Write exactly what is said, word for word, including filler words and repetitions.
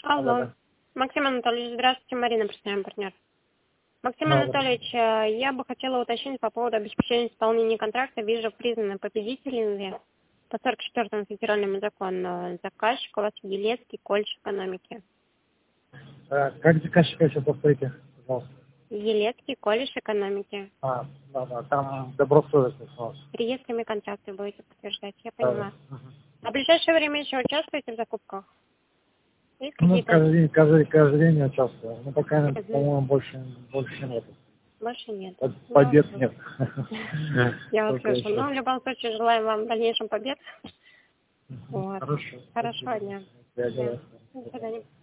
Алло. Да-да-да. Максим Анатольевич, здравствуйте, Марина, представляем партнер. Максим Да, Анатольевич, э, я бы хотела уточнить по поводу обеспечения исполнения контракта. Вижу, признаны победителями по сорок четвёртому федеральному закону заказчик у вас Елецкий колледж экономики. А, как заказчика еще повторите, пожалуйста? Елецкий колледж экономики. А, да, да, там добросовестность у вас. Реестрами контракта будете подтверждать, я Да, поняла. да. Мгм. А в ближайшее время еще участвуете в закупках? Есть Ну, какие-то? каждый день, каждый, каждый день я участвую. Но пока, Мгм. по-моему, больше, больше нет. Больше нет. Под- Я вас Побед слышу. нет. Я вас Только слышу. еще. Ну, в любом случае, желаем вам дальнейших побед. Мгм. Вот. Хорошо. Хорошего Спасибо. дня. Я Да. делаю. До свидания.